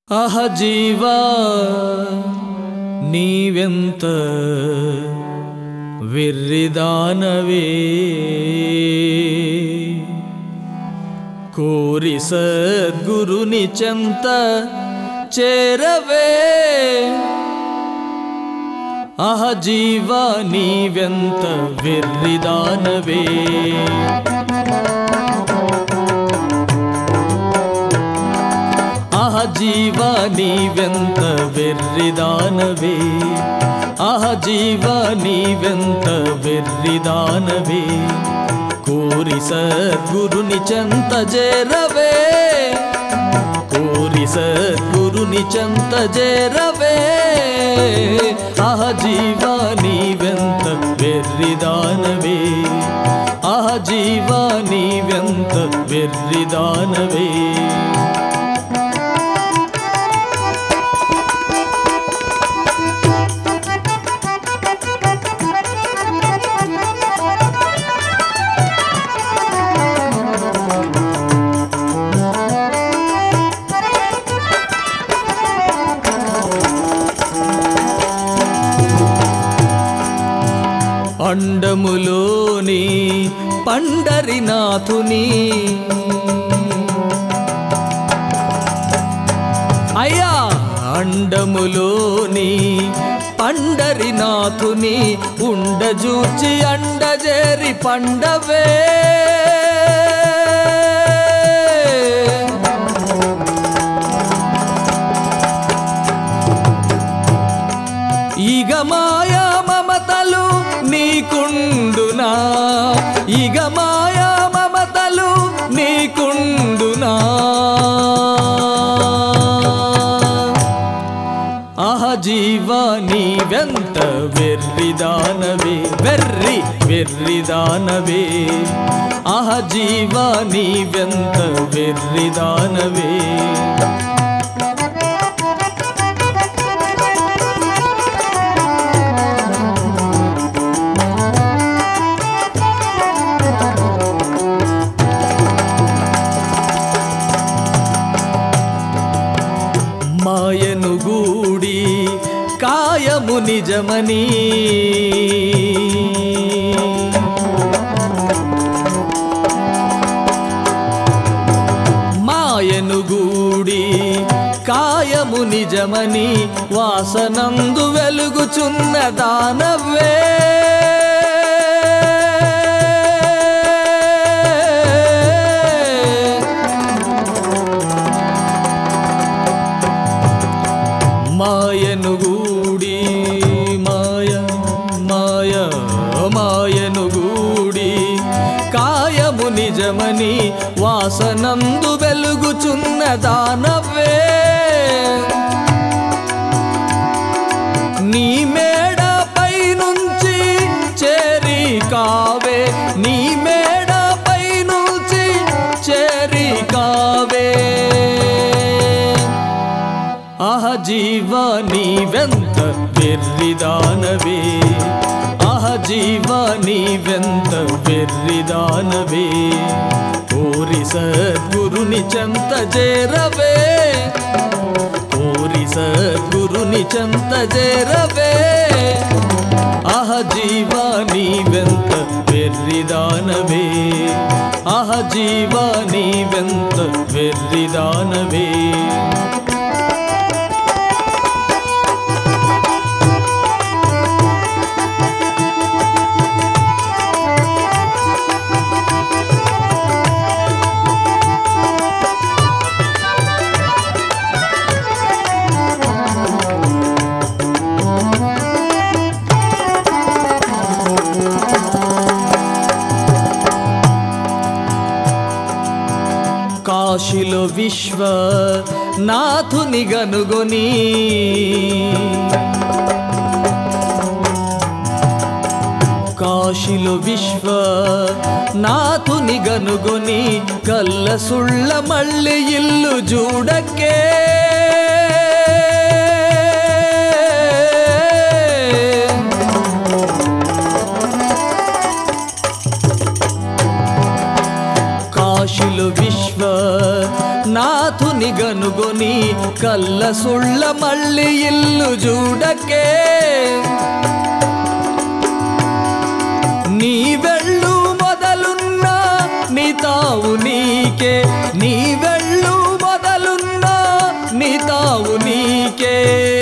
అహ జీవా నీవెంత వెర్రిదానవే కోరి సద్గురుని చెంత చేరవే అహ జీవా నీవెంత వెర్రిదానవే అహ జీవా నీవెంత వెర్రిదానవే అహ జీవా నీవెంత వెర్రిదానవే కోరి సద్గురుని చెంత చేరవే కోరి సద్గురుని చెంత చేరవే అహ జీవా నీవెంత వెర్రిదానవే అహ జీవా నీవెంత వెర్రిదానవే అండములోని పండరినాథుని అయ్యా అండములోని పండరినాథుని ఉండజూచి అండజేరి పండవే ఇగ మాయా మమతలు నీకుండునా ఇగ మాయా మమతలు నీకుండునా అహ జీవా నీవెంత వెర్రిదానవే వెర్రిదానవే అహ జీవా నీవెంత వెర్రిదానవే మాయను గూడి కాయము నిజమని మాయను గూడి కాయము నిజమని వాసనందు వెలుగుచున్న దానవే మాయను గూడి మాయను గూడి కాయము నిజమని వాసనందు వెలుగుచున్న దానవే నీ మేడ పై నుంచి చేరి కావే నీ మేడ పై నుంచి చేరి కావే అహ జీవా నీవెంత వెర్రిదానవే అహ జీవా నీవెంత వెర్రిదానవే కోరి సద్గురుని చెంత చేరవే కోరి సద్గురుని చెంత చేరవే అహ జీవా నీవెంత వెర్రిదానవే అహ జీవా నీవెంత వెర్రిదానవే కాశీలో విశ్వనాథుని గనుగొని కాశీలో విశ్వనాథుని గనుగొని కల్ల సుళ్ళ మళ్ళీ ఇల్లు చూడకే కాశీలో విశ్వనాథుని గనుగొని కల్ల సుళ్ళ మళ్ళీ ఇల్లు చూడకే నీ వెళ్ళు మొదలున్నా నీ తావు నీకే నీ వెళ్ళు మొదలున్నా నీ తావు నీకే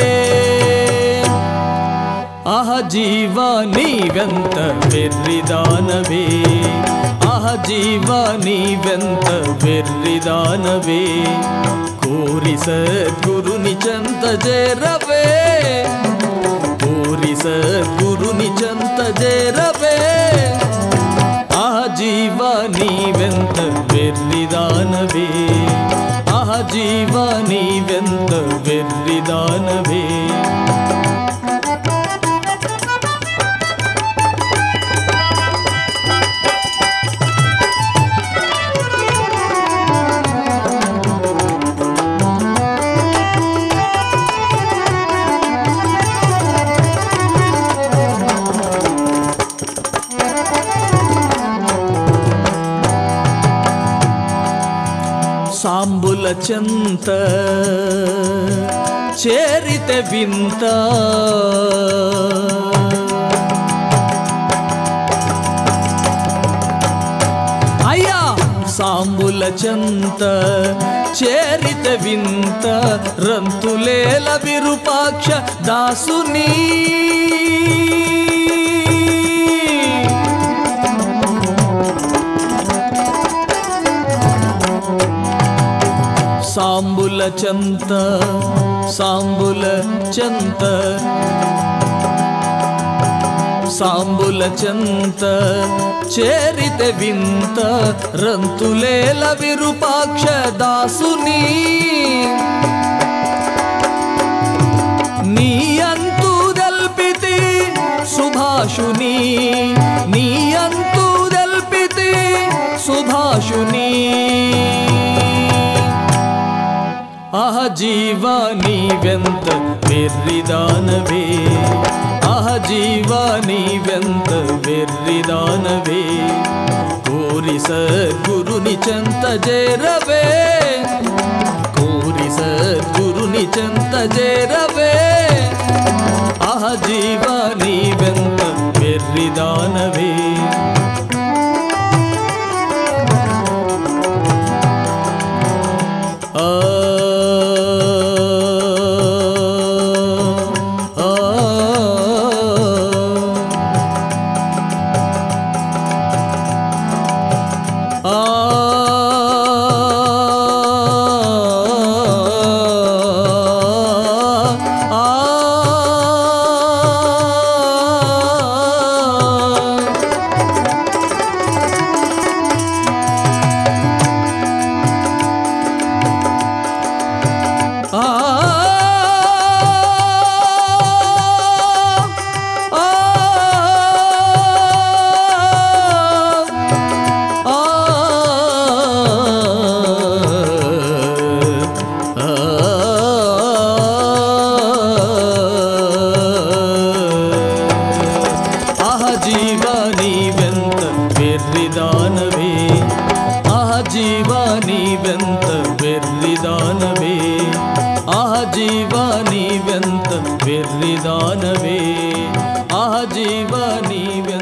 ఆహ జీవా నీవెంత వెర్రిదానవే ఆహ జీవా నీవెంత వెర్రిదానవే కోరి సద్గురుని చెంత చేరవే కోరి సద్గురుని చెంత చేరవే ఆహ జీవా నీవెంత వెర్రిదానవే ఆహ జీవా నీవెంత వెర్రిదానవే సాంబుల చెంత చేరితే వింత అయ్యా సాంబుల చెంత చేరితే వింత రంతులేల విరూపాక్ష దాసుని సాంబుల చెంత సాంబుల చెంత సాంబుల చెంత చేరితే వింత రంతులేల విరూపాక్ష దాసుని నీ అంతు దల్పితి సుభాషుని నీ అంతు దల్పితి సుభాషుని ఆహ జీవా నీవెంత వెర్రిదానవే ఆహ జీవా నీవెంత వెర్రిదానవే కోరి సద్గురుని చెంత చేరవే కోరి సద్గురుని చెంత చేరవే ఆహ జీవా నీవెంత వెర్రిదానవే వెర్రిదానవే ఆహ జీవా నీవెంత వెర్రిదానవే ఆహ జీవా నీవెంత